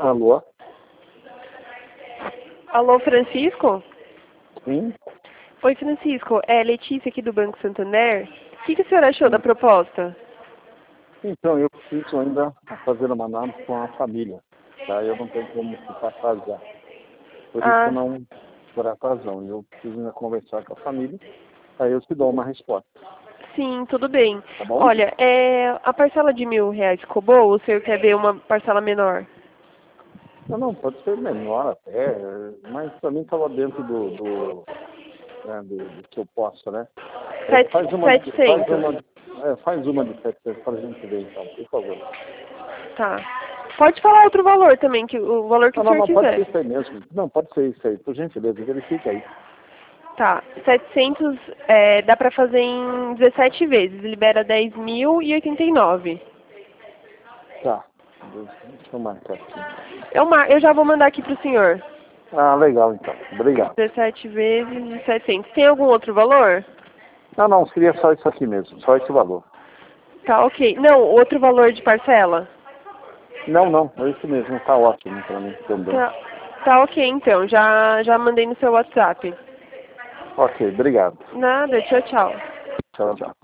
Alô? Alô, Francisco? Sim? Oi, Francisco. É Letícia aqui do Banco Santander. O que o senhor achou da Sim. proposta? Então, eu preciso ainda fazer uma análise com a família. Tá? Eu não tenho como ficar atrasado. Por isso eu Ah, não por atrasão. Eu preciso ainda conversar com a família. Aí eu te dou uma resposta. sim, tudo bem. Tá bom? Olha, a parcela de R$ 1.000 ficou boa ou o senhor quer ver uma parcela menor? Não, pode ser menor até, mas para mim estava dentro do que eu posso, né? Faz uma, faz 700. uma, faz uma de 700 para a gente ver então, por favor. Tá. Pode falar outro valor também, o valor que o senhor Não, pode ser quiser. isso aí mesmo. Não, pode ser isso aí, por gentileza, verifique aí. Tá. 700 dá pra fazer em 17 vezes. Libera 10.089. Tá, deixa eu marcar aqui. Eu já vou mandar aqui pro senhor. Ah, legal então, obrigado. 17 vezes de 700. Tem algum outro valor? Não, seria só isso aqui mesmo, só esse valor. Tá, ok. Não, outro valor de parcela? Não, é isso mesmo, tá ótimo para mim também. Tá ok, então. Já mandei no seu WhatsApp. Ok, obrigado. Nada, tchau, tchau. Tchau, tchau.